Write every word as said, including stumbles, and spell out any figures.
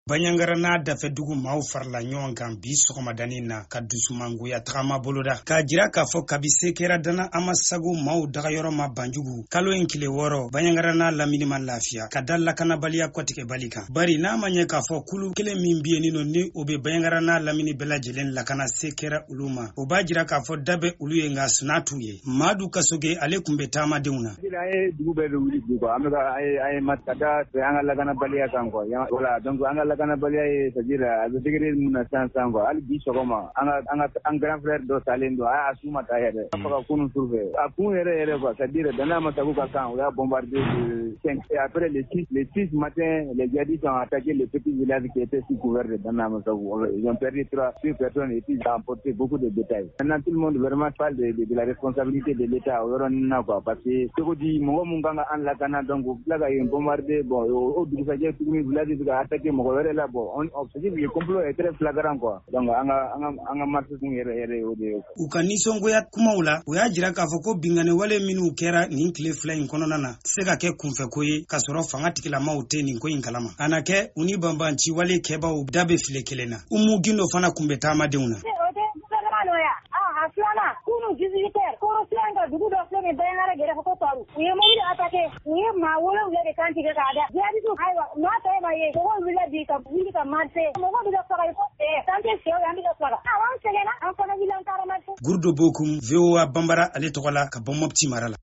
Banyangarana dafe dugu maaw farla ɲɔgɔn kan bi sɔgɔmadanin na ka dusumangoya tagama boloda k'a jira k'a fɔ kabise kɛra dana ama sago maaw dagayɔrɔ ma banjugu kalo in kile wɔɔrɔ banyangarana lamini ma lafiya ka da lakanabaliya kɔtigɛbali kan bari n'a ma ɲɛ k'a fɔ kulu kelen min bi yen nɔ ni o be banyangarana lamini bɛɛ lajɛlen lakana se kɛra olu ma o b'a jira k'a fɔ dabe olu ye nka sina t'u ye Madu Kasoge ale kun bɛ taamadenw na dugu bɛɛ bɛ wuli bi quoi an bɛ ka a ye matada an ka lakanabaliya kan quoi voilà donc an ka lakanabaliya ye c'est-à-dire a bɛ degré min na sisan sisan quoi hali bi sɔgɔma an ka an ka an grand frère dɔ salen don a su ma taa yɛrɛ a faga kunun surfɛ a kun yɛrɛ yɛrɛ quoi c'est-à-dire dana ma sago ka kan o y'a bombardé de cinq et après les six les six matin les djihadistes ont attaqué les petits villages qui étaient sous couvert de Dana Masago. Ils ont perdu trois six personnes et puis ils ont emporté beaucoup de détails. Maintenant tout le monde vraiment parle de, de, de la responsabilité de l'État au Rwanda quoi parce que ce que dit mon munganga en la Ghana donc là il a bombardé bon au Dugsaje tout le village il a attaqué mon là bon on observe le complot est très flagrant quoi donc anga anga anga marché yere yere o de ukanisongoya kumaula uya jira k'a fɔ ko bingane wale minnu kɛra nin tile fila in kɔnɔna na se ka kɛ kunfɛ ko ye ka sɔrɔ fanga tigilamaw tɛ nin ko in kalama ana kɛ uni banbanci wale kɛbaw da bɛ file kelen na umu gindo fana kun bɛ taamadenw na Fiana, kunu dix-huit koro fianga dugu dɔ filɛ nin Bayangara gɛrɛ fɔ ko Taru. U ye mobili attaqué, u ye maa wolonwula de kan tigɛ k'a da. Jihadistes ayiwa, n'a ta e ma ye, mɔgɔw wulila bi ka wuli ka marché. Mɔgɔw bɛ ka faga i ko ee, k'an tɛ sɛw ye, an bɛ ka faga. Awɔ, an sɛgɛnna, an fana wuli an taara marché. Gurdo Bokum, V O A Bambara ale tɔgɔ la ka bɔ Mopti mara la.